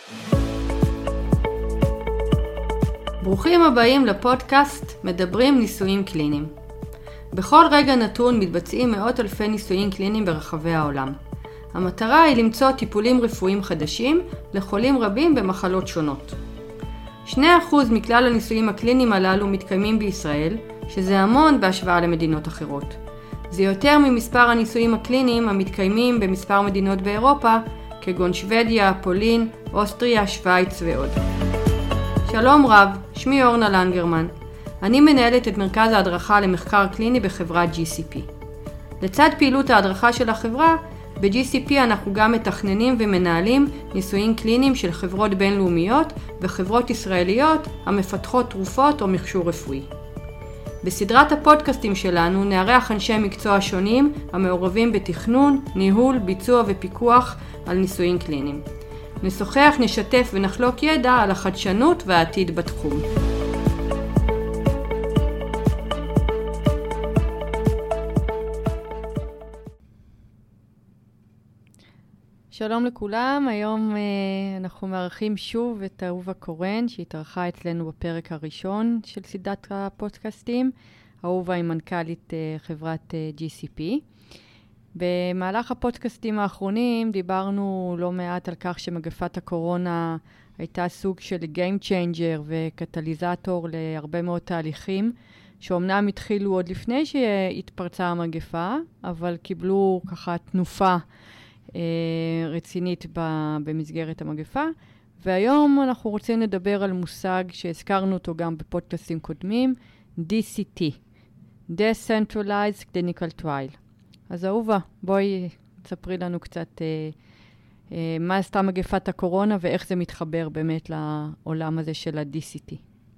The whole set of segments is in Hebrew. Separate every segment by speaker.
Speaker 1: ברוכים הבאים לפודקאסט מדברים ניסויים קליניים. בכל רגע נתון מתבצעים מאות אלפי ניסויים קליניים ברחבי העולם. המטרה היא למצוא טיפולים רפואיים חדשים לחולים רבים במחלות שונות. 2% מכלל הניסויים הקליניים הללו מתקיימים בישראל, שזה המון בהשוואה למדינות אחרות. זה יותר ממספר הניסויים הקליניים המתקיימים במספר מדינות באירופה, כגון שוודיה, פולין, אוסטריה, שוויץ ועוד. שלום רב, שמי אורנה לנגרמן. אני מנהלת את מרכז ההדרכה למחקר קליני בחברת GCP. לצד פעילות ההדרכה של החברה, ב-GCP אנחנו גם מתכננים ומנהלים ניסויים קליניים של חברות בינלאומיות וחברות ישראליות המפתחות תרופות או מכשור רפואי. בסדרת הפודקאסטים שלנו נארח אנשי מקצוע שונים המעורבים בתכנון, ניהול, ביצוע ופיקוח על ניסויים קליניים. נשוחח, נשתף ונחלוק ידע על החדשנות והעתיד בתחום. שלום לכולם, היום אנחנו מארחים שוב את אהובה קורן שהתארחה אצלנו בפרק הראשון של סדרת הפודקאסטים. אהובה היא מנכ"לית חברת GCP. במהלך הפודקאסטים האחרונים דיברנו לא מעט על כך שמגפת הקורונה הייתה סוג של Game Changer וקטליזטור להרבה מאוד תהליכים שאומנם התחילו עוד לפני שהתפרצה המגפה, אבל קיבלו ככה תנופה רצינית במסגרת המגפה. והיום אנחנו רוצים לדבר על מושג שהזכרנו אותו גם בפודקאסטים קודמים, DCT, Decentralized Clinical Trial. אז אהובה, בואי תספרי לנו קצת מה עשתה מגפת הקורונה ואיך זה מתחבר באמת לעולם הזה של ה-DCT.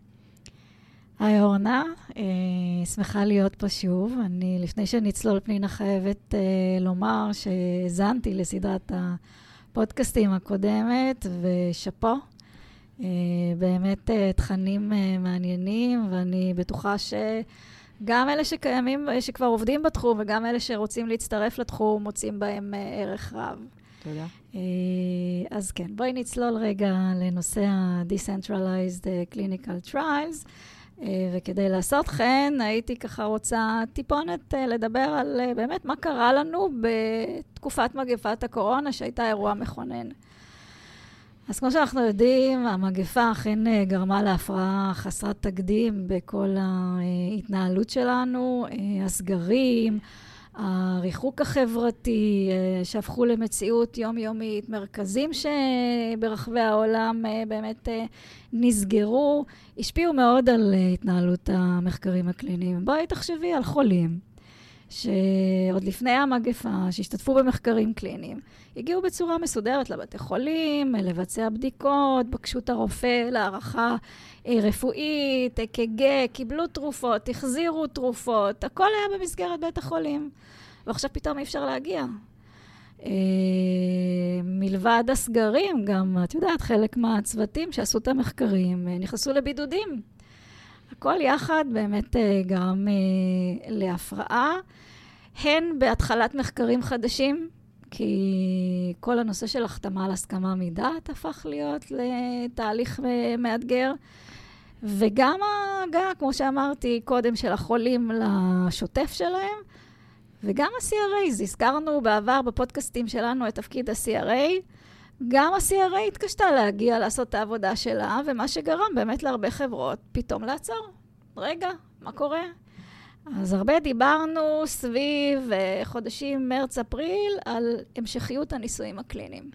Speaker 2: היי אורנה, שמחה להיות פה שוב. לפני שנצלול פנינה חייבת לומר שהזנתי לסדרת הפודקאסטים הקודמת, ושפו. באמת תכנים מעניינים, ואני בטוחה שגם אלה שקיימים, שכבר עובדים בתחום, וגם אלה שרוצים להצטרף לתחום, מוצאים בהם ערך רב.
Speaker 1: תודה.
Speaker 2: אז כן, בואי נצלול רגע לנושא ה-Decentralized Clinical Trials. וכדי לעשות כן, הייתי ככה רוצה טיפונת לדבר על באמת מה קרה לנו בתקופת מגפת הקורונה, שהייתה אירוע מכונן. אז כמו שאנחנו יודעים, המגפה אכן גרמה להפרעה חסרת תקדים בכל ההתנהלות שלנו, הסגרים, הריחוק החברתי, שהפכו למציאות יומיומית, מרכזים שברחבי העולם באמת נסגרו, השפיעו מאוד על התנהלות המחקרים הקליניים. בואי תחשבי על חולים, שעוד לפני המגפה, שהשתתפו במחקרים קליניים, הגיעו בצורה מסודרת לבתי חולים, לבצע בדיקות, בקשו את הרופא להערכה רפואית, אק"ג, קיבלו תרופות, החזירו תרופות, הכל היה במסגרת בית החולים. ועכשיו פתאום אי אפשר להגיע. מלבד הסגרים, גם, את יודעת, חלק מהצוותים שעשו את המחקרים נכנסו לבידודים. הכל יחד באמת גרם להפרעה, הן בהתחלת מחקרים חדשים, כי כל הנושא של החתמה על הסכמה מדעת הפך להיות לתהליך מאתגר, וגם ההגעה, כמו שאמרתי קודם, של החולים לשוטף שלהם, וגם ה-CRA, הזכרנו בעבר בפודקאסטים שלנו את תפקיד ה-CRA, גם ה-CRA התקשתה להגיע לעשות את העבודה שלה, ומה שגרם באמת להרבה חברות פתאום לעצור. רגע, מה קורה? אז הרבה דיברנו סביב חודשים מרץ-אפריל על המשכיות הניסויים הקליניים.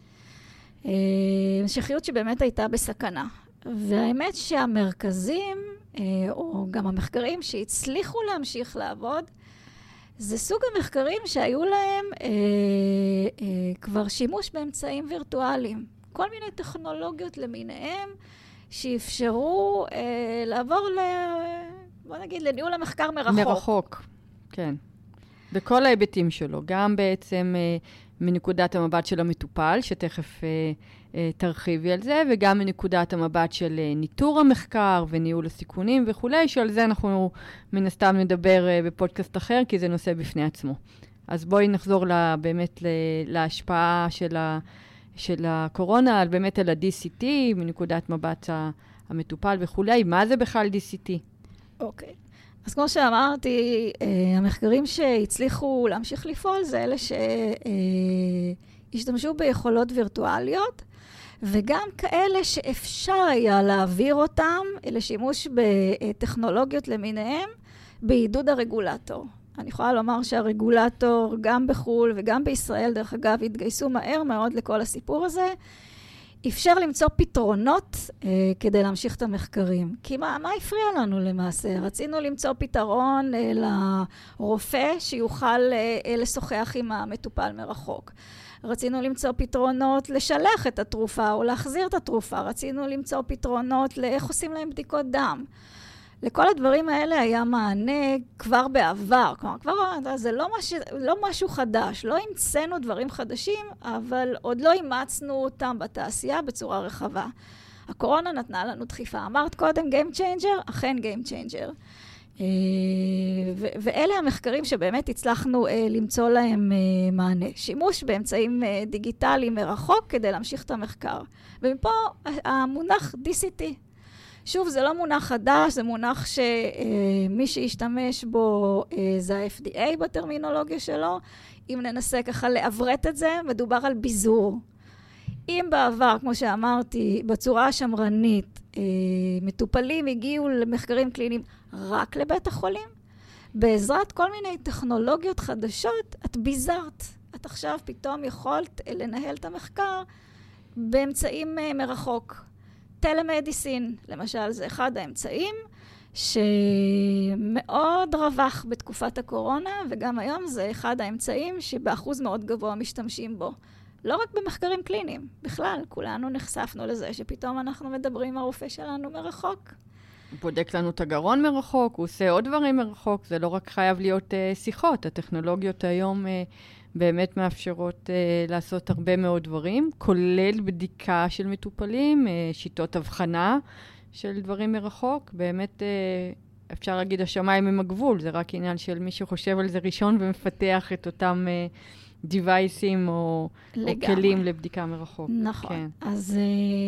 Speaker 2: המשכיות שבאמת הייתה בסכנה. והאמת שהמרכזים, או גם המחקרים שהצליחו להמשיך לעבוד, זה סוג המחקרים שהיו להם כבר שימוש באמצעים וירטואליים. כל מיני טכנולוגיות למיניהם שאפשרו לעבור בוא נגיד, לניהול המחקר מרחוק.
Speaker 1: מרחוק, כן. בכל ההיבטים שלו, גם בעצם מנקודת המבט של המטופל, שתכף תרחיבי על זה, וגם מנקודת המבט של ניטור המחקר וניהול הסיכונים וכו', שעל זה אנחנו מן הסתם נדבר בפודקאסט אחר, כי זה נושא בפני עצמו. אז בואי נחזור באמת להשפעה של הקורונה, באמת על ה-DCT, מנקודת מבט המטופל וכולי. מה זה בכלל DCT?
Speaker 2: אוקיי. אז כמו שאמרתי, המחקרים שהצליחו להמשיך לפעול זה אלה שהשתמשו ביכולות וירטואליות, וגם כאלה שאפשר היה להעביר אותם לשימוש בטכנולוגיות למיניהם בעידוד הרגולטור. אני יכולה לומר שהרגולטור גם בחול וגם בישראל, דרך אגב, התגייסו מהר מאוד לכל הסיפור הזה, אפשר למצוא פתרונות כדי להמשיך את המחקרים. כי מה הפריע לנו למעשה? רצינו למצוא פתרון לרופא שיוכל לשוחח עם המטופל מרחוק. רצינו למצוא פתרונות לשלח את התרופה או להחזיר את התרופה. רצינו למצוא פתרונות לאיך עושים להם בדיקות דם. לכל הדברים האלה היה מענה כבר בעבר. כלומר, כבר זה לא משהו חדש. לא המצאנו דברים חדשים, אבל עוד לא אימצנו אותם בתעשייה בצורה רחבה. הקורונה נתנה לנו דחיפה. אמרת קודם Game Changer? אכן Game Changer. ואלה המחקרים שבאמת הצלחנו למצוא להם מענה. שימוש באמצעים דיגיטליים מרחוק כדי להמשיך את המחקר. ומפה המונח DCT. שוב, זה לא מונח חדש, זה מונח שמי שישתמש בו זה ה-FDA בטרמינולוגיה שלו. אם ננסה ככה לעברת את זה, מדובר על ביזור. אם בעבר, כמו שאמרתי, בצורה השמרנית, מטופלים הגיעו למחקרים קליניים רק לבית החולים, בעזרת כל מיני טכנולוגיות חדשות, את ביזרת. את עכשיו פתאום יכולת לנהל את המחקר באמצעים מרחוק. טלמדיסין, למשל, זה אחד האמצעים שמאוד רווח בתקופת הקורונה, וגם היום זה אחד האמצעים שבאחוז מאוד גבוה משתמשים בו. לא רק במחקרים קליניים, בכלל, כולנו נחשפנו לזה שפתאום אנחנו מדברים עם הרופא שלנו מרחוק.
Speaker 1: הוא בודק לנו את הגרון מרחוק, הוא עושה עוד דברים מרחוק, זה לא רק חייב להיות שיחות, הטכנולוגיות היום באמת מאפשרות לעשות הרבה מאוד דברים, כולל בדיקה של מטופלים, שיטות הבחנה של דברים מרחוק, באמת אפשר להגיד השמיים הם הגבול, זה רק עניין של מי שחושב על זה ראשון ומפתח את אותם דיווייסים או כלים לבדיקה מרחוק.
Speaker 2: נכון. כן. אז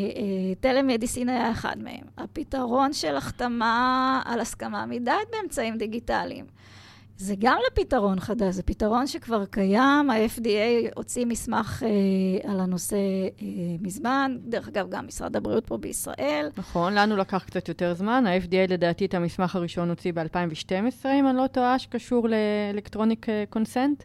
Speaker 2: טלמדיסין היה אחד מהם. הפתרון של החתמה על הסכמה מדעת באמצעים דיגיטליים. זה גם לפתרון חדש, זה פתרון שכבר קיים, ה-FDA הוציא מסמך על הנושא מזמן, דרך אגב גם משרד הבריאות פה בישראל.
Speaker 1: נכון, לנו לקח קצת יותר זמן, ה-FDA לדעתי את המסמך הראשון הוציא ב-2012, אם אני לא טועה, שקשור לאלקטרוניק קונסנט,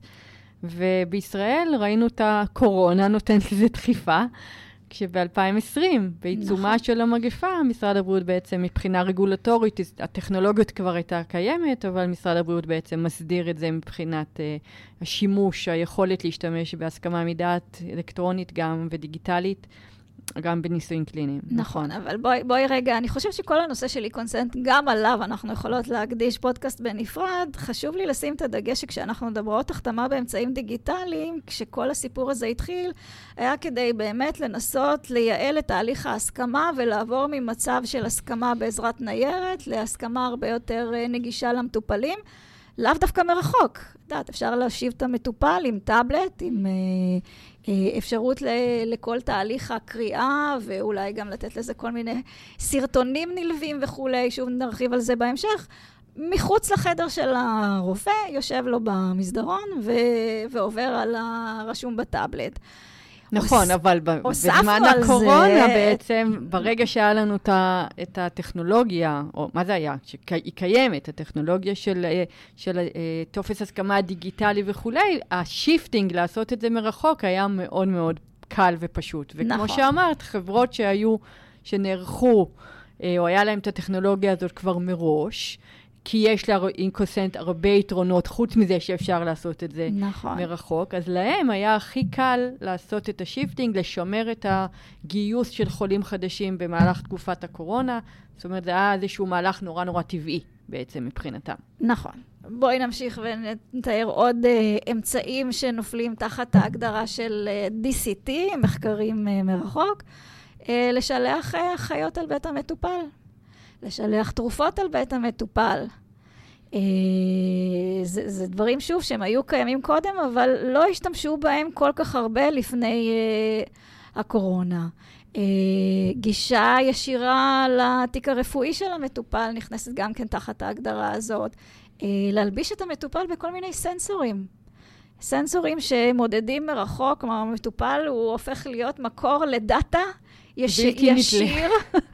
Speaker 1: ובישראל ראינו את הקורונה נותנת לזה דחיפה, כשב-2020, בעיצומה של המגפה, משרד הבריאות בעצם מבחינה רגולטורית, הטכנולוגיות כבר הייתה קיימת, אבל משרד הבריאות בעצם מסדיר את זה מבחינת השימוש, היכולת להשתמש בהסכמה מדעת אלקטרונית גם ודיגיטלית, גם בניסויים קליניים.
Speaker 2: נכון, אבל בואי רגע, אני חושבת שכל הנושא של אי-קונסנט, גם עליו אנחנו יכולות להקדיש פודקאסט בנפרד. חשוב לי לשים את הדגש שכשאנחנו מדברות החתמה באמצעים דיגיטליים, כשכל הסיפור הזה התחיל, היה כדי באמת לנסות לייעל את תהליך ההסכמה ולעבור ממצב של הסכמה בעזרת ניירת להסכמה הרבה יותר נגישה למטופלים. לאו דווקא מרחוק. יודעת, אפשר להשיב את המטופל עם טאבלט, עם אפשרות לכל תהליך הקריאה, ואולי גם לתת לזה כל מיני סרטונים נלווים וכולי, שוב נרחיב על זה בהמשך. מחוץ לחדר של הרופא, יושב לו במסדרון, ועובר על הרשום בטאבלט.
Speaker 1: נכון, אבל בזמן הקורונה בעצם, ברגע שהיה לנו את הטכנולוגיה, או מה זה היה? שהיא קיימת, הטכנולוגיה של טופס הסכמה דיגיטלי וכולי, השיפטינג לעשות את זה מרחוק היה מאוד מאוד קל ופשוט. וכמו שאמרת, חברות שנערכו, או היה להם את הטכנולוגיה הזאת כבר מראש, כי יש לאינקוסנט הרבה יתרונות, חוץ מזה שאפשר לעשות את זה מרחוק. אז להם היה הכי קל לעשות את השיפטינג, לשמר את הגיוס של חולים חדשים במהלך תקופת הקורונה. זאת אומרת, זה היה איזשהו מהלך נורא נורא טבעי בעצם מבחינתם.
Speaker 2: נכון. בואי נמשיך ונתאר עוד אמצעים שנופלים תחת ההגדרה של DCT, מחקרים מרחוק, לשלח חיות על בית המטופל. לשלח תרופות על בית המטופל. זה דברים שוב שהם היו קיימים קודם, אבל לא השתמשו בהם כל כך הרבה לפני הקורונה. גישה ישירה לתיק הרפואי של המטופל נכנסת גם כן תחת ההגדרה הזאת. להלביש את המטופל בכל מיני סנסורים. סנסורים שמודדים מרחוק, כלומר המטופל הוא הופך להיות מקור לדאטה ישיר,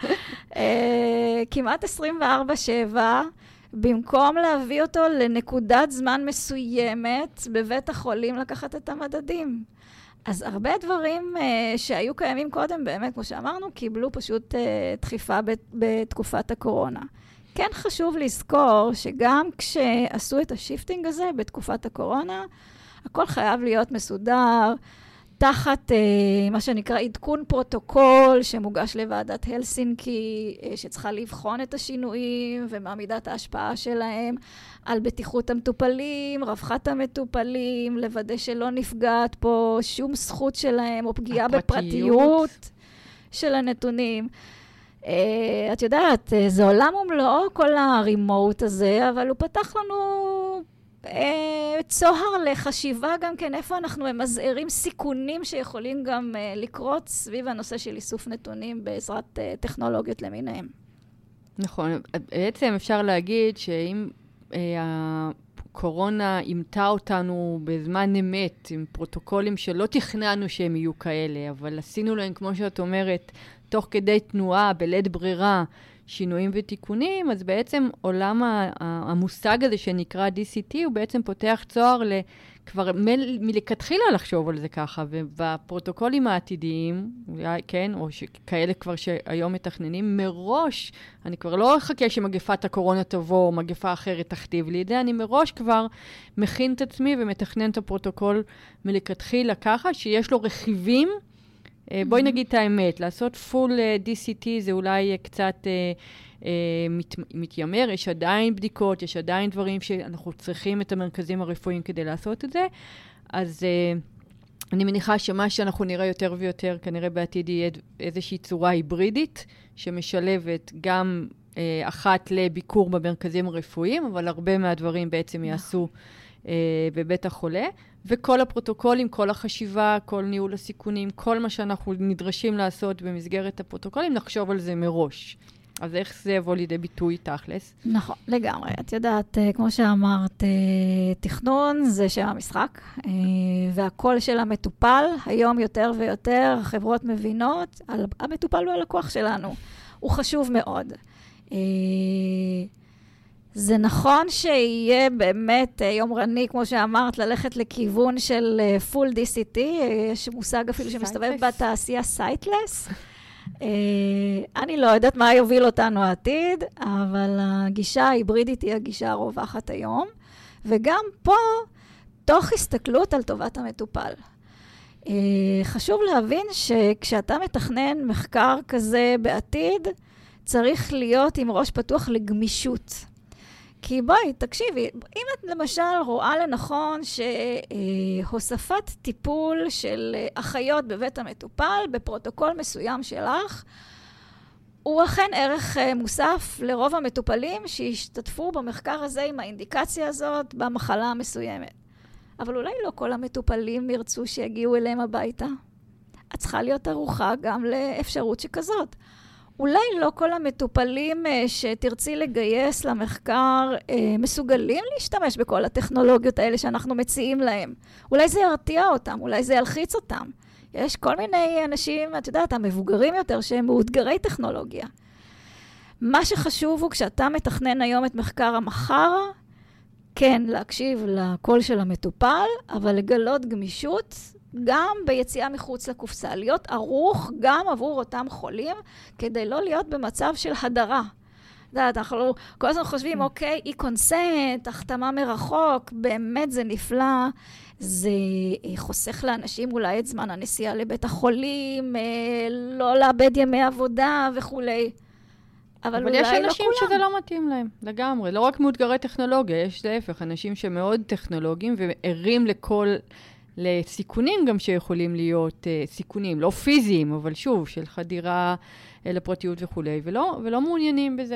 Speaker 2: כמעט 24/7, במקום להביא אותו לנקודת זמן מסוימת בבית החולים לקחת את המדדים. אז הרבה דברים שהיו קיימים קודם, באמת, כמו שאמרנו, קיבלו פשוט דחיפה בתקופת הקורונה. כן חשוב לזכור שגם כשעשו את השיפטינג הזה בתקופת הקורונה, הכל חייב להיות מסודר, תחת מה שנקרא עדכון פרוטוקול שמוגש לוועדת הלסינקי, שצריכה לבחון את השינויים ומה מידת ההשפעה שלהם על בטיחות המטופלים, רווחת המטופלים, לוודא שלא נפגעת פה שום זכות שלהם או פגיעה בפרטיות של הנתונים. את יודעת, זה עולם ומלואו כל הרימוט הזה, אבל הוא פתח לנו צוהר לחשיבה גם כן, איפה אנחנו ממזערים סיכונים שיכולים גם לקרות סביב הנושא של איסוף נתונים בעזרת טכנולוגיות למיניהם.
Speaker 1: נכון, בעצם אפשר להגיד שאם הקורונה אימתה אותנו בזמן אמת, עם פרוטוקולים שלא תכננו שהם יהיו כאלה, אבל עשינו להם, כמו שאת אומרת, תוך כדי תנועה, בלית ברירה, שינויים ותיקונים, אז בעצם עולם המושג הזה שנקרא DCT, הוא בעצם פותח צוהר כבר מלכתחילה לחשוב על זה ככה, ובפרוטוקולים העתידיים, כן, או כאלה כבר שהיום מתכננים, מראש, אני כבר לא אחכה שמגפת הקורונה תבוא, או מגפה אחרת תכתיב לי את זה, אני מראש כבר מכין את עצמי ומתכנן את הפרוטוקול מלכתחילה ככה, שיש לו רכיבים, בואי נגיד את האמת, לעשות full DCT זה אולי קצת מתיימר, יש עדיין בדיקות, יש עדיין דברים שאנחנו צריכים את המרכזים הרפואיים כדי לעשות את זה, אז אני מניחה שמה שאנחנו נראה יותר ויותר, כנראה בעתיד יהיה איזושהי צורה היברידית, שמשלבת גם אחת לביקור במרכזים הרפואיים, אבל הרבה מהדברים בעצם יעשו בבית החולה, וכל הפרוטוקולים, כל החשיבה, כל ניהול הסיכונים, כל מה שאנחנו נדרשים לעשות במסגרת הפרוטוקולים, נחשוב על זה מראש. אז איך זה יבוא לידי ביטוי תכלס?
Speaker 2: נכון, לגמרי. את יודעת, כמו שאמרת, תכנון זה שם המשחק, והקול של המטופל, היום יותר ויותר, החברות מבינות, המטופל הוא הלקוח שלנו. הוא חשוב מאוד. זה נכון שיהיה באמת יומרני, כמו שאמרת, ללכת לכיוון של full DCT, יש מושג אפילו שמסתובב בתעשייה סייטלס. אני לא יודעת מה יוביל אותנו העתיד, אבל הגישה ההיברידית היא הגישה הרווחת היום, וגם פה, תוך הסתכלות על טובת המטופל. חשוב להבין שכשאתה מתכנן מחקר כזה בעתיד, צריך להיות עם ראש פתוח לגמישות. כי בואי, תקשיבי, אם את למשל רואה לנכון שהוספת טיפול של אחיות בבית המטופל בפרוטוקול מסוים שלך, הוא אכן ערך מוסף לרוב המטופלים שהשתתפו במחקר הזה עם האינדיקציה הזאת במחלה המסוימת. אבל אולי לא כל המטופלים ירצו שיגיעו אליהם הביתה. את צריכה להיות ערוכה גם לאפשרות שכזאת. אולי לא כל המטופלים שתרצי לגייס למחקר מסוגלים להשתמש בכל הטכנולוגיות האלה שאנחנו מציעים להם. אולי זה ירתיע אותם, אולי זה ילחיץ אותם. יש כל מיני אנשים, את יודעת, המבוגרים יותר שהם מאותגרי טכנולוגיה. מה שחשוב הוא כשאתה מתכנן היום את מחקר המחר, כן, להקשיב לקול של המטופל, אבל לגלות גמישות, גם ביציאה מחוץ לקופסה, להיות ערוך גם עבור אותם חולים, כדי לא להיות במצב של הדרה. אנחנו כל הזמן חושבים, אוקיי, אי-קונסנט, החתמה מרחוק, באמת זה נפלא, זה חוסך לאנשים אולי את זמן הנסיעה לבית החולים, לא לאבד ימי עבודה וכולי.
Speaker 1: אבל יש אנשים שזה לא מתאים להם, לגמרי. לא רק מאותגרי טכנולוגיה, יש להפך, אנשים שמאוד טכנולוגיים וערים לסיכונים גם שיכולים להיות סיכונים, לא פיזיים, אבל שוב, של חדירה לפרטיות וכו', ולא מעוניינים בזה.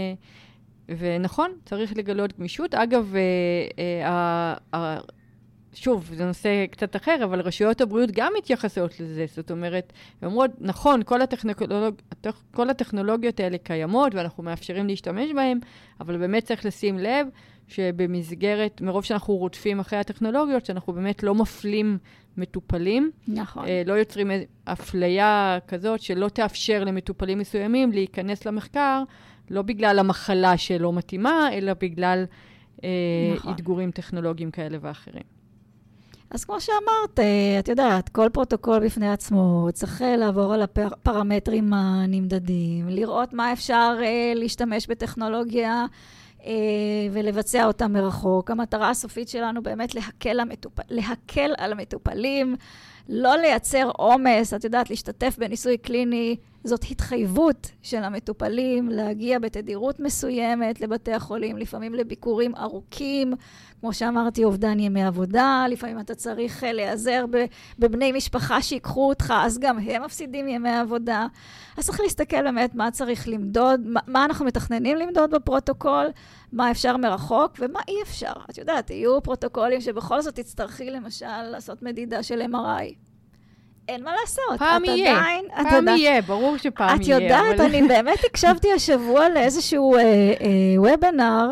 Speaker 1: ונכון, צריך לגלות גמישות. אגב, שוב, זה נושא קצת אחר, אבל רשויות הבריאות גם מתייחסות לזה. זאת אומרת, אומרות, נכון, כל הטכנולוגיות האלה קיימות, ואנחנו מאפשרים להשתמש בהן, אבל באמת צריך לשים לב שבמסגרת, מרוב שאנחנו רודפים אחרי הטכנולוגיות, שאנחנו באמת לא מפלים מטופלים.
Speaker 2: נכון.
Speaker 1: לא יוצרים אפליה כזאת שלא תאפשר למטופלים מסוימים להיכנס למחקר, לא בגלל המחלה שלא מתאימה, אלא בגלל אתגורים טכנולוגיים כאלה ואחרים.
Speaker 2: אז כמו שאמרת, את יודעת, כל פרוטוקול בפני עצמו צריך לעבור על הפרמטרים הנמדדים, לראות מה אפשר להשתמש בטכנולוגיה ולבצע אותה מרחוק. המטרה הסופית שלנו באמת להקל על המטופלים, לא לייצר עומס, את יודעת, להשתתף בניסוי קליני, זאת התחייבות של המטופלים, להגיע בתדירות מסוימת לבתי החולים, לפעמים לביקורים ארוכים, כמו שאמרתי, אובדן ימי עבודה, לפעמים אתה צריך להיעזר בבני משפחה שיקחו אותך, אז גם הם מפסידים ימי עבודה. אז צריך להסתכל באמת מה צריך למדוד, מה אנחנו מתכננים למדוד בפרוטוקול, מה אפשר מרחוק ומה אי אפשר. את יודעת, יהיו פרוטוקולים שבכל זאת תצטרכי למשל לעשות מדידה של MRI. אין מה לעשות.
Speaker 1: פעם יהיה, פעם יהיה, ברור שפעם יהיה.
Speaker 2: את יודעת, אני באמת הקשבתי השבוע לאיזשהו וובינר,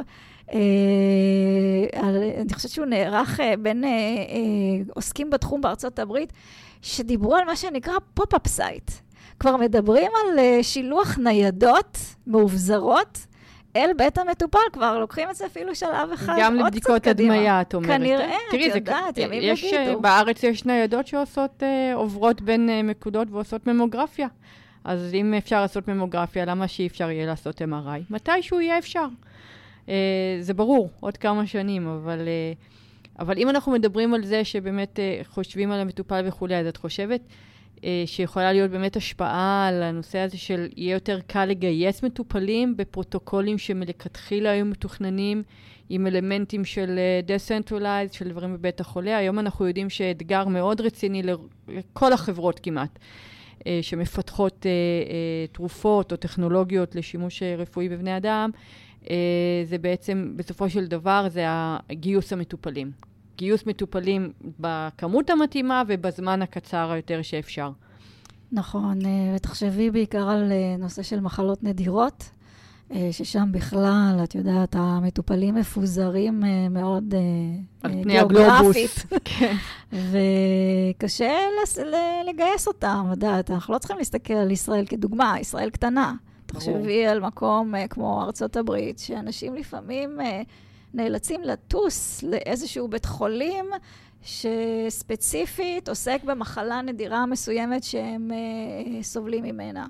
Speaker 2: אני חושבת שהוא נערך בין עוסקים בתחום בארצות הברית, שדיברו על מה שנקרא פופ-אפ סייט. כבר מדברים על שילוח ניידות מאובזרות, אל בית המטופל, כבר לוקחים את זה אפילו שלב אחד,
Speaker 1: גם לבדיקות הדמיה, את אומרת.
Speaker 2: כנראה, את יודעת, ימים יגידו.
Speaker 1: בארץ יש ניידות שעושות, עוברות בין מקודות ועושות ממוגרפיה. אז אם אפשר לעשות ממוגרפיה, למה שאי אפשר יהיה לעשות MRI? מתישהו יהיה אפשר. זה ברור, עוד כמה שנים, אבל אם אנחנו מדברים על זה שבאמת חושבים על המטופל וכו', אז את חושבת שיכולה להיות באמת השפעה על הנושא הזה של יהיה יותר קל לגייס מטופלים בפרוטוקולים שמלכתחילה היו מתוכננים עם אלמנטים של decentralized, של דברים בבית החולה. היום אנחנו יודעים שאתגר מאוד רציני לכל החברות כמעט, שמפתחות תרופות או טכנולוגיות לשימוש רפואי בבני אדם, זה בעצם בסופו של דבר זה גיוס המטופלים. גיוס מטופלים בכמות המתאימה ובזמן הקצר היותר שאפשר.
Speaker 2: נכון, ותחשבי בעיקר על נושא של מחלות נדירות, ששם בכלל, את יודעת, המטופלים מפוזרים מאוד גיאוגרפית. וקשה לגייס אותם, יודעת, אנחנו לא צריכים להסתכל על ישראל כדוגמה, ישראל קטנה. תחשבי על מקום כמו ארצות הברית, שאנשים לפעמים נאלצים לטוס לאיזשהו בית חולים שספציפית עוסק במחלה נדירה מסוימת שהם סובלים ממנה.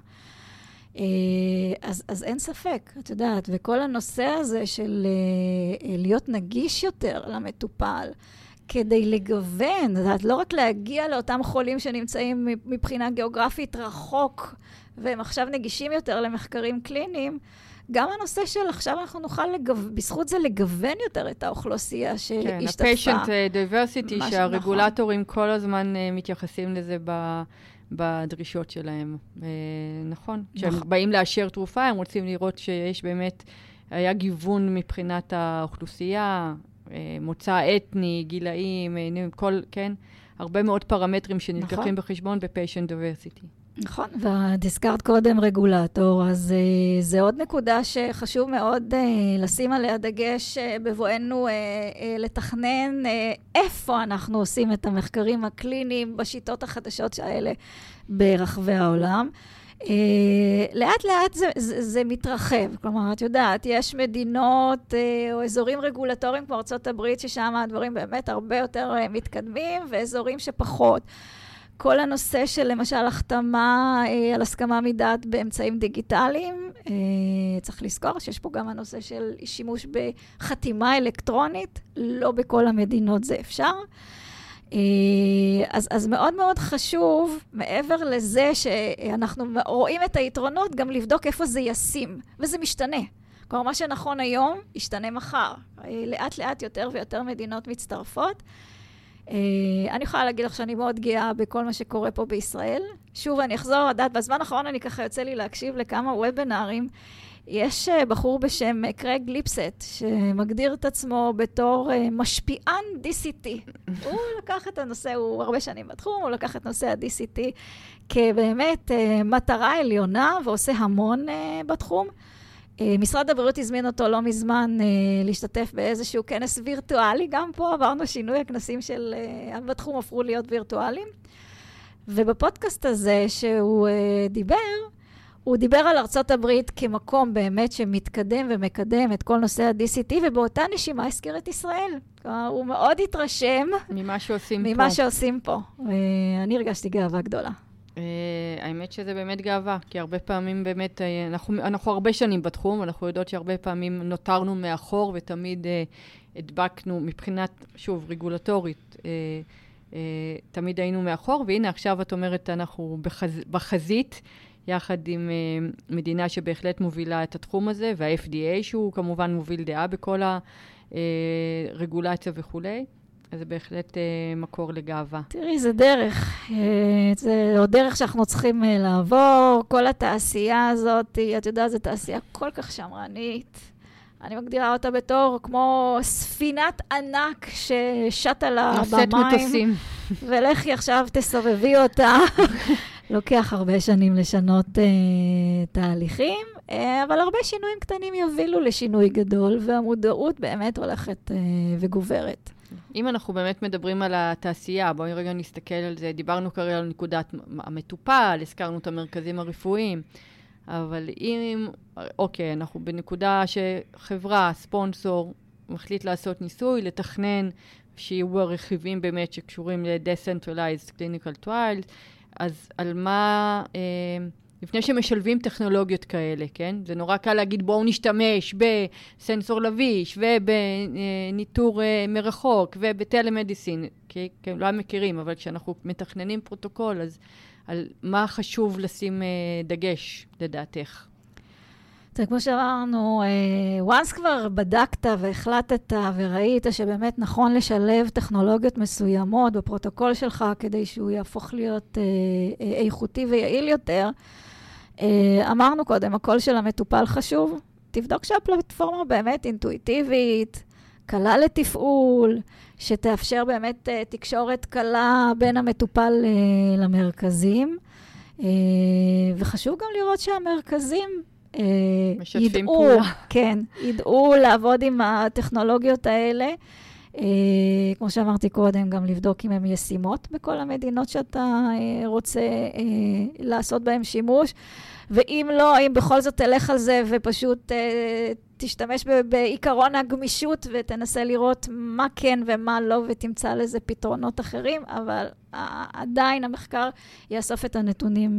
Speaker 2: אז אין ספק, את יודעת, וכל הנושא הזה של להיות נגיש יותר למטופל, כדי לגוון, את יודעת, לא רק להגיע לאותם חולים שנמצאים מבחינה גיאוגרפית רחוק, והם עכשיו נגישים יותר למחקרים קליניים, גם הנושא של עכשיו אנחנו נוכל בזכות זה לגוון יותר את האוכלוסייה שהשתתפה.
Speaker 1: כן, ה-patient diversity, שהרגולטורים כל הזמן מתייחסים לזה בדרישות שלהם. נכון. כשהם באים לאשר תרופה, הם רוצים לראות שיש באמת, היה גיוון מבחינת האוכלוסייה, מוצא אתני, גילאים, כן, הרבה מאוד פרמטרים שנלקחים בחשבון ב-patient diversity.
Speaker 2: נכון, והדיסקארד קודם רגולטור, אז זה עוד נקודה שחשוב מאוד לשים עליה דגש בבואנו לתכנן איפה אנחנו עושים את המחקרים הקליניים בשיטות החדשות האלה ברחבי העולם. לאט לאט זה מתרחב, כלומר, את יודעת, יש מדינות או אזורים רגולטוריים כמו ארצות הברית, ששם הדברים באמת הרבה יותר מתקדמים, ואזורים שפחות. כל הנושא של למשל החתמה על הסכמה מדעת באמצעים דיגיטליים, צריך לזכור שיש פה גם הנושא של שימוש בחתימה אלקטרונית, לא בכל המדינות זה אפשר. אז מאוד מאוד חשוב, מעבר לזה שאנחנו רואים את היתרונות, גם לבדוק איפה זה ישים, וזה משתנה. כלומר, מה שנכון היום, ישתנה מחר. לאט לאט יותר ויותר מדינות מצטרפות. אני יכולה להגיד לך שאני מאוד גאה בכל מה שקורה פה בישראל. שוב, אני אחזור לדעת, בזמן האחרון אני ככה יוצא לי להקשיב לכמה וובינרים. יש בחור בשם קרייג ליפסט, שמגדיר את עצמו בתור משפיען DCT. הוא לקח את הנושא, הוא הרבה שנים בתחום, הוא לקח את נושא ה-DCT כבאמת מטרה עליונה, ועושה המון בתחום. משרד הבריאות הזמין אותו לא מזמן להשתתף באיזשהו כנס וירטואלי, גם פה עברנו שינוי, הכנסים בתחום הפכו להיות וירטואליים. ובפודקאסט הזה שהוא דיבר, הוא דיבר על ארצות הברית כמקום באמת שמתקדם ומקדם את כל נושא ה-DCT, ובאותה נשימה הזכיר את ישראל. הוא מאוד התרשם ממה שעושים פה. אני הרגשתי גאווה גדולה.
Speaker 1: האמת שזה באמת גאווה, כי הרבה פעמים באמת, אנחנו הרבה שנים בתחום, אנחנו יודעות שהרבה פעמים נותרנו מאחור, ותמיד הדבקנו מבחינת, שוב, רגולטורית, תמיד היינו מאחור, והנה עכשיו את אומרת, אנחנו בחזית, יחד עם מדינה שבהחלט מובילה את התחום הזה, וה-FDA שהוא כמובן מוביל דעה בכל הרגולציה וכולי. אז זה בהחלט מקור לגאווה.
Speaker 2: תראי, זה דרך. זה עוד דרך שאנחנו צריכים לעבור. כל התעשייה הזאת, את יודעת, זו תעשייה כל כך שמרנית. אני מגדירה אותה בתור כמו ספינת ענק ששטה לה במים. ולכי עכשיו תסובבי אותה. לוקח הרבה שנים לשנות תהליכים, אבל הרבה שינויים קטנים יובילו לשינוי גדול, והמודעות באמת הולכת וגוברת.
Speaker 1: אם אנחנו באמת מדברים על התעשייה, בואי רגע נסתכל על זה, דיברנו כרגע על נקודת המטופל, הזכרנו את המרכזים הרפואיים, אבל אם, אוקיי, אנחנו בנקודה שחברה, ספונסור, מחליט לעשות ניסוי, לתכנן שיהיו הרכיבים באמת שקשורים ל-Decentralized Clinical Trials, אז על מה, לפני שמשלבים טכנולוגיות כאלה, כן? זה נורא קל להגיד, בואו נשתמש בסנסור לביש, ובניטור מרחוק, ובטלמדיסין, כי לא מכירים, אבל כשאנחנו מתכננים פרוטוקול, אז על מה חשוב לשים דגש, לדעתך?
Speaker 2: זה כמו שאמרנו, once כבר בדקת והחלטת וראית שבאמת נכון לשלב טכנולוגיות מסוימות בפרוטוקול שלך, כדי שהוא יהפוך להיות איכותי ויעיל יותר, אמרנו קודם, הקול של המטופל חשוב. תבדוק שהפלטפורמה באמת אינטואיטיבית, קלה לתפעול, שתאפשר באמת תקשורת קלה בין המטופל למרכזים. וחשוב גם לראות שהמרכזים ידעו, כן, ידעו לעבוד עם הטכנולוגיות האלה. כמו שאמרתי קודם, גם לבדוק אם הן ישימות בכל המדינות שאתה רוצה לעשות בהן שימוש. ואם לא, אם בכל זאת תלך על זה ופשוט תשתמש בעיקרון הגמישות ותנסה לראות מה כן ומה לא ותמצא לזה פתרונות אחרים, אבל עדיין המחקר יאסוף את הנתונים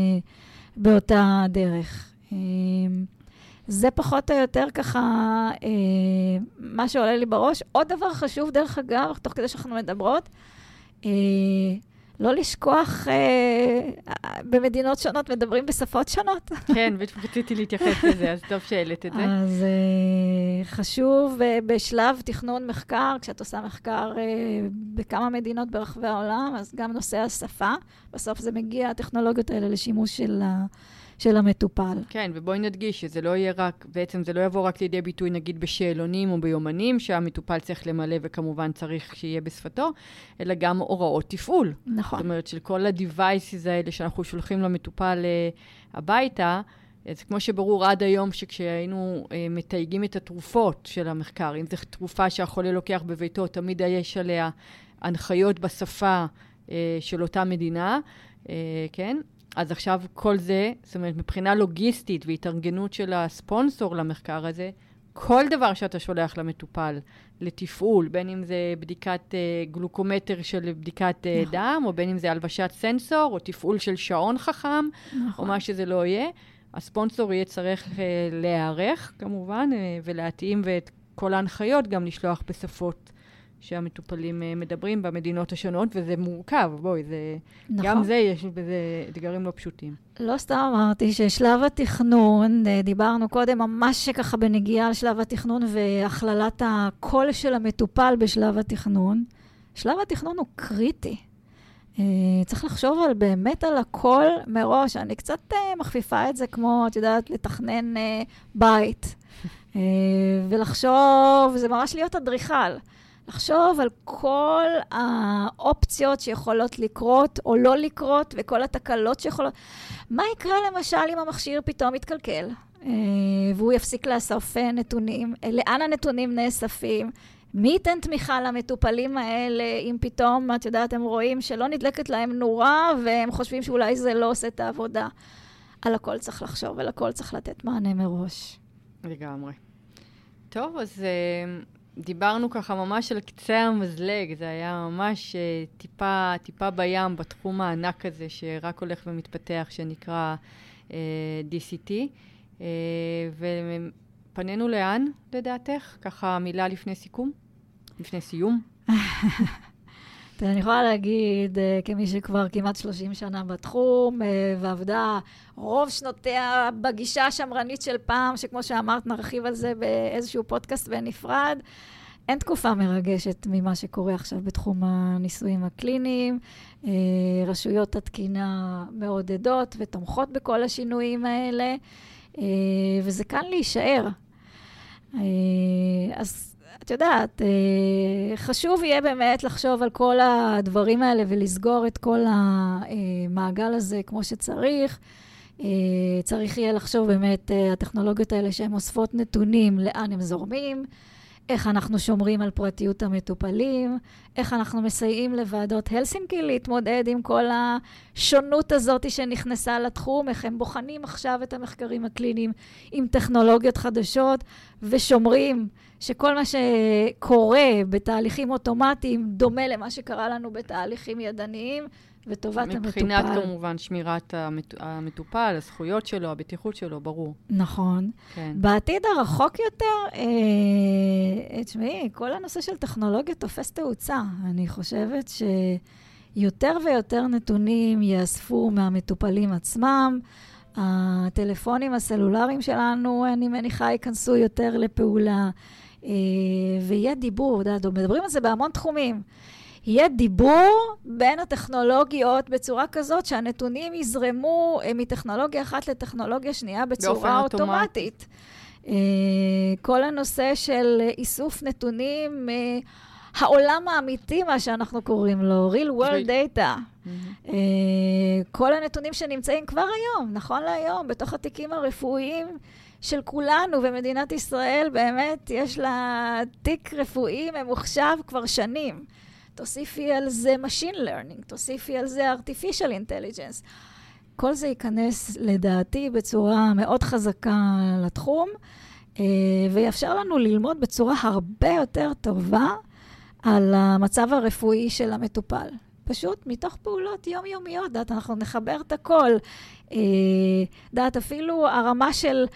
Speaker 2: באותה דרך. זה פחות או יותר ככה מה שעולה לי בראש. עוד דבר חשוב דרך אגב, תוך כדי שאנחנו מדברות, לא לשכוח, במדינות שונות מדברים בשפות שונות.
Speaker 1: כן, רציתי להתייחס לזה, אז טוב שהעלית את זה.
Speaker 2: אז חשוב בשלב תכנון מחקר, כשאת עושה מחקר בכמה מדינות ברחבי העולם, אז גם נושא השפה, בסוף זה מגיע, הטכנולוגיות האלה לשימוש של המטופל.
Speaker 1: כן, ובואי נדגיש שזה לא יהיה רק, בעצם זה לא יבוא רק לידי ביטוי נגיד בשאלונים או ביומנים, שהמטופל צריך למלא וכמובן צריך שיהיה בשפתו, אלא גם הוראות תפעול.
Speaker 2: נכון.
Speaker 1: זאת אומרת, של כל ה-devices האלה שאנחנו שולחים למטופל הביתה, אז כמו שברור עד היום שכשהיינו מתייגים את התרופות של המחקר, אם זו תרופה שהחולה לוקח בביתו, תמיד יש עליה הנחיות בשפה של אותה מדינה, כן? אז עכשיו כל זה, זאת אומרת, מבחינה לוגיסטית והתארגנות של הספונסור למחקר הזה, כל דבר שאתה שולח למטופל לתפעול, בין אם זה בדיקת גלוקומטר של בדיקת דם, או בין אם זה הלבשת סנסור, או תפעול של שעון חכם, או מה שזה לא יהיה, הספונסור יהיה צריך להיערך, כמובן, ולהתאים ואת כל ההנחיות גם לשלוח בשפות שהמטופלים מדברים במדינות השונות, וזה מורכב, בואי, זה, נכון. גם זה יש בזה אתגרים לא פשוטים.
Speaker 2: לא סתם אמרתי ששלב התכנון, דיברנו קודם ממש ככה בנגיעה על שלב התכנון, והכללת הקול של המטופל בשלב התכנון, שלב התכנון הוא קריטי. צריך לחשוב באמת על הכל מראש. אני קצת מחפיפה את זה כמו, את יודעת, לתכנן בית. ולחשוב, זה ממש להיות אדריכל. לחשוב על כל האופציות שיכולות לקרות או לא לקרות, וכל התקלות שיכולות. מה יקרה למשל אם המכשיר פתאום יתקלקל, והוא יפסיק לאסוף נתונים? לאן הנתונים נאספים? מי ייתן תמיכה למטופלים האלה, אם פתאום, את יודעת, הם רואים שלא נדלקת להם נורה, והם חושבים שאולי זה לא עושה את העבודה. על הכל צריך לחשוב, על הכל צריך לתת מענה מראש.
Speaker 1: לגמרי. טוב, אז דיברנו ככה ממש על קצה המזלג, זה היה ממש טיפה בים בתחום הענק הזה, שרק הולך ומתפתח, שנקרא DCT. ופנינו לאן, לדעתך? ככה מילה לפני סיכום? לפני סיום?
Speaker 2: אני יכולה להגיד, כמי שכבר כמעט 30 שנה בתחום, ועבדה רוב שנותיה בגישה השמרנית של פעם, שכמו שאמרת, נרחיב על זה באיזשהו פודקאסט בנפרד, אין תקופה מרגשת ממה שקורה עכשיו בתחום הניסויים הקליניים. רשויות התקינה מעודדות ותומכות בכל השינויים האלה, וזה כאן להישאר. אז את יודעת, חשוב יהיה באמת לחשוב על כל הדברים האלה ולסגור את כל המעגל הזה כמו שצריך. צריך יהיה לחשוב באמת הטכנולוגיות האלה שהן אוספות נתונים, לאן הם זורמים, איך אנחנו שומרים על פרטיות המטופלים, איך אנחנו מסייעים לוועדות הלסינקי להתמודד עם כל השונות הזאת שנכנסה לתחום, איך הם בוחנים עכשיו את המחקרים הקליניים עם טכנולוגיות חדשות, ושומרים שכל מה שקורה בתהליכים אוטומטיים דומה למה שקרה לנו בתהליכים ידניים, וטובת המטופל.
Speaker 1: מבחינת כמובן שמירת המטופל, הזכויות שלו, הבטיחות שלו, ברור.
Speaker 2: נכון.
Speaker 1: כן.
Speaker 2: בעתיד הרחוק יותר, תשמעי, כל הנושא של טכנולוגיה תופס תאוצה. אני חושבת שיותר ויותר נתונים יאספו מהמטופלים עצמם. הטלפונים הסלולריים שלנו, אני מניחה, ייכנסו יותר לפעולה. ויהיה דיבור, מדברים על זה בהמון תחומים. יהיה דיבור בין הטכנולוגיות בצורה כזאת שהנתונים יזרמו מטכנולוגיה אחת לטכנולוגיה שנייה בצורה אוטומטית. כל הנושא של איסוף נתונים, העולם האמיתי, מה שאנחנו קוראים לו, real world data. כל הנתונים שנמצאים כבר היום, נכון להיום, בתוך התיקים הרפואיים של כולנו, ומדינת ישראל באמת יש לה תיק רפואי ממוחשב כבר שנים. תוסיפי על זה machine learning, תוסיפי על זה artificial intelligence. כל זה ייכנס לדעתי בצורה מאוד חזקה לתחום, ויאפשר לנו ללמוד בצורה הרבה יותר טובה על המצב הרפואי של המטופל. פשוט מתוך פעולות יומיומיות, דעת, אנחנו נחבר את הכל. דעת, אפילו הרמה של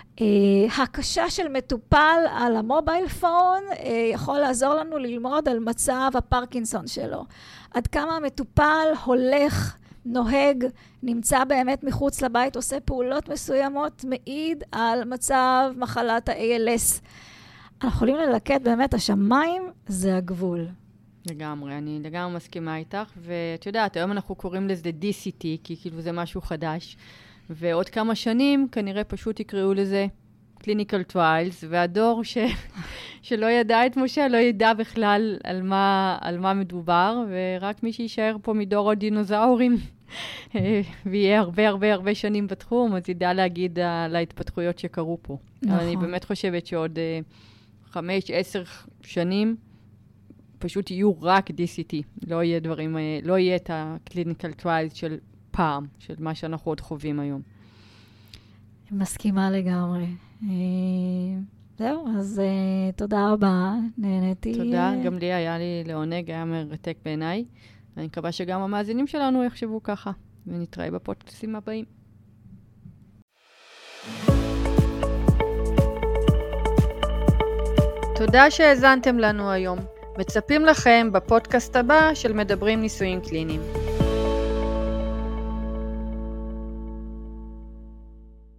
Speaker 2: הקשה של מטופל על המובייל פון יכול לעזור לנו ללמוד על מצב הפרקינסון שלו. עד כמה המטופל הולך, נוהג, נמצא באמת מחוץ לבית, עושה פעולות מסוימות, מעיד על מצב מחלת ה-ALS. אנחנו יכולים ללקט באמת, השמיים זה הגבול.
Speaker 1: לגמרי, אני לגמרי מסכימה איתך, ואת יודעת, היום אנחנו קוראים לזה DCT, כי כאילו זה משהו חדש, ועוד כמה שנים כנראה פשוט יקראו לזה Clinical Trials, והדור שלא ידע את משה לא ידע בכלל על מה מדובר, ורק מי שישאר פה מדור הדינוזאורים, ויהיה הרבה שנים בתחום, אז ידע להגיד על ההתפתחויות שקרו פה. נכון. אני באמת חושבת שעוד 5-10 שנים, פשוט יהיו רק DCT, לא יהיה דברים, לא יהיה את ה-Clinical Trials של פעם, של מה שאנחנו עוד חווים היום.
Speaker 2: מסכימה לגמרי. זהו, אז תודה רבה, נהניתי.
Speaker 1: תודה, גם לי היה לי לעונג, היה מרתק בעיניי. אני מקווה שגם המאזינים שלנו יחשבו ככה, ונתראה בפודקאסטים הבאים. תודה שהאזנתם לנו היום. מצפים לכם בפודקאסט הבא של מדברים ניסויים קליניים.